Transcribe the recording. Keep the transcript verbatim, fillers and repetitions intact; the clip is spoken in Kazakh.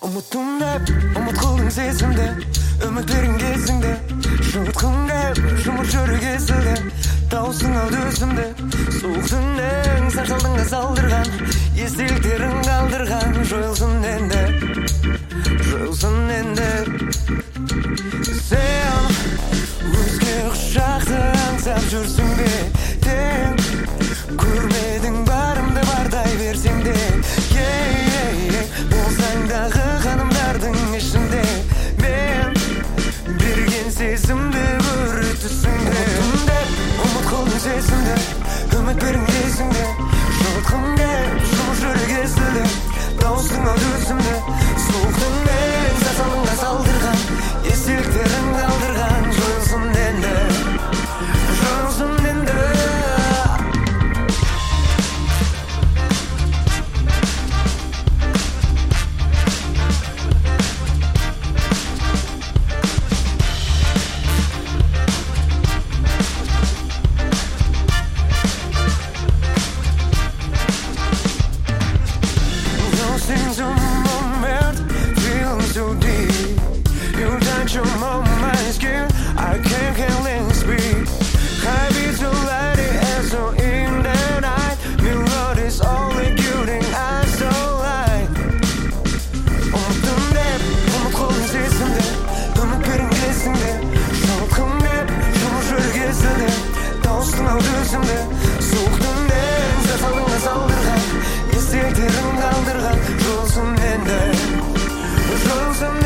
Umutum hep, umut kıldım sesimde. Ümitlerin gezinde. Şutkum hep, şumur çörü kesildi. Dağılsın aldı özümde. Soğuk dünden, sen saldığına saldırgan. Естеліктерін қалдырған. Жойылсын енді, жойылсын енді. Сен өзге құшақты аңсап жүрсің бе? Тең көрмедің барымды бардай берсең де. Болсаң дағы қанымдардың ішінде. Мен берген сезімді бір түсіңде. Ұмыттым деп, ұмыт қылдың сезімді. Үміт берің кезіңде. Жолытқым деп, жұмыр жүрек естілді. Дауысың ау төсімді. Суықтың мен сасалыңға салдырған. Естеліктерін қалдырған. Жойылсын енді, жойылсын енді. Естеліктерін қалдырған. Жолсын енді, жолсын